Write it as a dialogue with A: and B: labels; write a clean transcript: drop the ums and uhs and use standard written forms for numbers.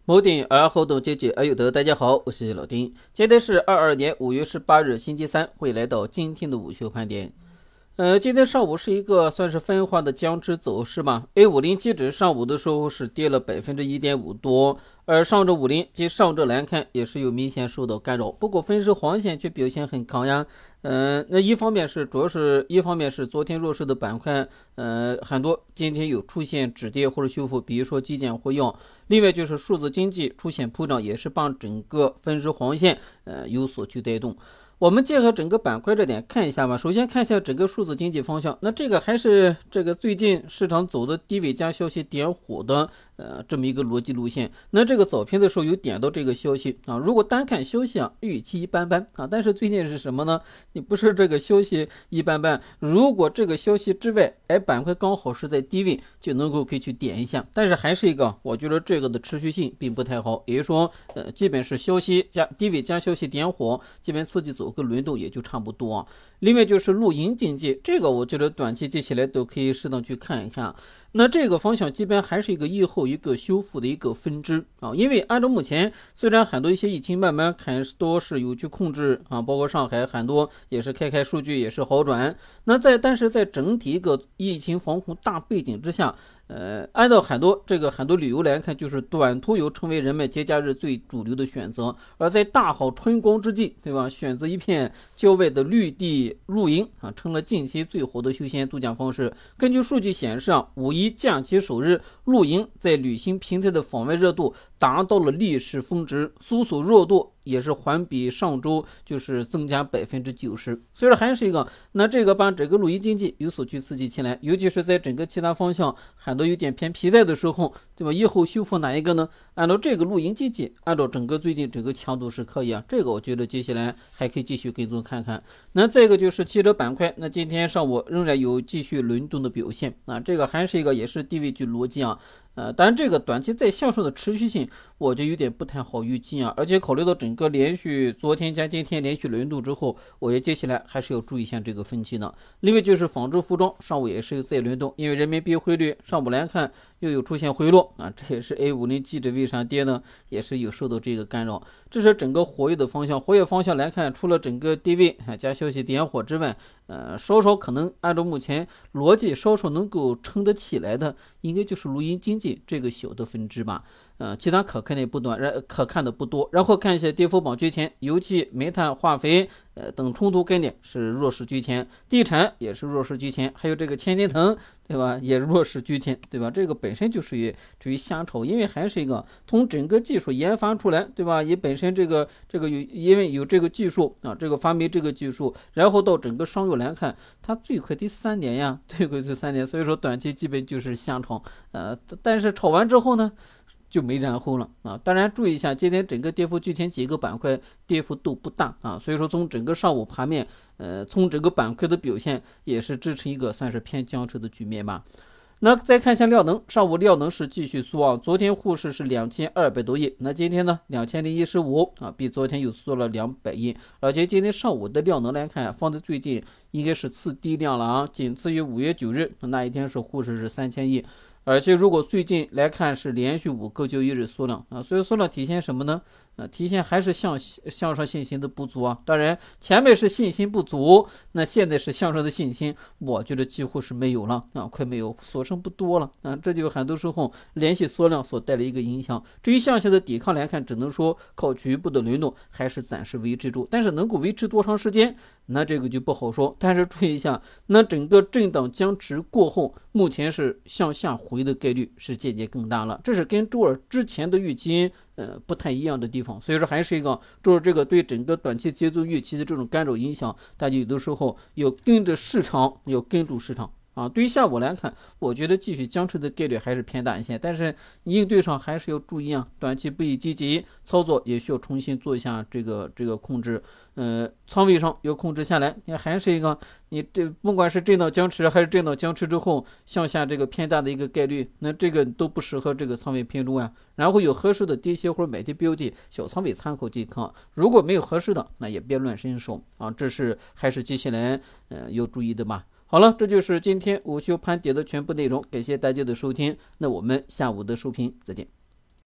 A: 摩顶而后动，阶级而有德。大家好，我是老丁。今天是22年5月18日，星期三，会来到今天的午休盘点。今天上午是一个算是分化的僵持走势吧。A50期指上午的时候是跌了 1.5% 多，而上证50及上证来看也是有明显受到干扰。不过分时黄线却表现很抗压。那一方面是昨天弱势的板块，很多今天有出现止跌或者修复，比如说基建或药。另外就是数字经济出现普涨，也是帮整个分时黄线有所去带动。我们结合整个板块这点看一下吧。首先看一下整个数字经济方向，那这个还是这个最近市场走的低位加消息点火的这么一个逻辑路线。那这个早评的时候有点到这个消息啊，如果单看消息预期一般般啊，但是最近是什么呢？你不是这个消息一般般，如果这个消息之外，板块刚好是在低位，就能够可以去点一下。但是还是一个，我觉得这个的持续性并不太好，也就是说，基本是消息加低位加消息点火，基本刺激走个轮动也就差不多啊。另外就是露营经济，这个我觉得短期接下来都可以适当去看一看。那这个方向基本还是一个疫后一个修复的一个分支啊，因为按照目前虽然很多一些疫情慢慢看多是有去控制啊，包括上海很多也是开数据也是好转，但是在整体一个疫情防控大背景之下，按照很多旅游来看，就是短途游成为人们节假日最主流的选择，而在大好春光之际，对吧？选择一片郊外的绿地露营啊，成了近期最火的休闲度假方式。根据数据显示五一假期首日，露营在旅行平台的访问热度达到了历史峰值，搜索热度也是环比上周就是增加 90%。 所以说还是一个，那这个把整个露营经济有所去刺激起来，尤其是在整个其他方向很多有点偏疲态的时候，对吧？以后修复哪一个呢？按照这个露营经济，按照整个最近整个强度是可以啊，这个我觉得接下来还可以继续跟踪看看。那这个就是汽车板块，那今天上午仍然有继续轮动的表现啊，这个还是一个也是低位去逻辑啊。当然这个短期再向上的持续性我就有点不太好预计啊，而且考虑到整个连续昨天加今天连续轮动之后，我也接下来还是要注意一下这个分歧的。另外就是纺织服装上午也是再轮动，因为人民币汇率上午来看又有出现回落啊，这也是 A50期指为啥跌呢，也是有受到这个干扰。这是整个活跃的方向，活跃方向来看，除了整个低位加消息点火之外，稍稍可能按照目前逻辑稍稍能够撑得起来的，应该就是露营经济这个小的分支吧。其他可看的不多。然后看一下跌幅榜居前，油气、煤炭、化肥等冲突概念是弱势居前，地产也是弱势居前，还有这个千斤藤，对吧？也弱势居前，对吧？这个本身就属于瞎炒，因为还是一个从整个技术研发出来，对吧？也本身因为有这个技术啊，这个发明这个技术，然后到整个商用来看，它最快第3年呀，最快是3年，所以说短期基本就是瞎炒。但是炒完之后呢？就没然后了啊！当然注意一下，今天整个跌幅居前几个板块跌幅都不大啊，所以说从整个上午盘面，从整个板块的表现也是支持一个算是偏僵持的局面吧。那再看一下料能，上午料能是继续缩啊，昨天沪市是2200多亿，那今天呢2015啊，比昨天又缩了200亿，而且今天上午的料能来看，放在最近应该是次低量了啊，仅次于5月9日那一天是沪市是3000亿。而且如果最近来看是连续5个交易日缩量啊，所以缩量体现什么呢？体现还是向上信心的不足啊。当然前面是信心不足，那现在是向上的信心，我觉得几乎是没有了啊，快没有，所剩不多了啊。这就很多时候连续缩量所带来一个影响。至于向下的抵抗来看，只能说靠局部的轮动还是暂时维持住，但是能够维持多长时间，那这个就不好说。但是注意一下，那整个震荡僵持过后，目前是向下回的概率是渐渐更大了，这是跟周二之前的预期不太一样的地方。所以说还是一个就是这个对整个短期节奏预期的这种干扰影响，大家有的时候要跟着市场，要跟住市场啊。对于下午来看，我觉得继续僵持的概率还是偏大一些，但是应对上还是要注意啊，短期不宜积极操作，也需要重新做一下这个控制，仓位上要控制下来。你还是一个，你这不管是震荡僵持还是震荡僵持之后向下这个偏大的一个概率，那这个都不适合这个仓位偏重啊。然后有合适的跌些或者买跌标的，小仓位参考即可。如果没有合适的，那也别乱伸手啊，这是还是接下来要注意的吧。好了，这就是今天午休盘点的全部内容，感谢大家的收听，那我们下午的收评再见。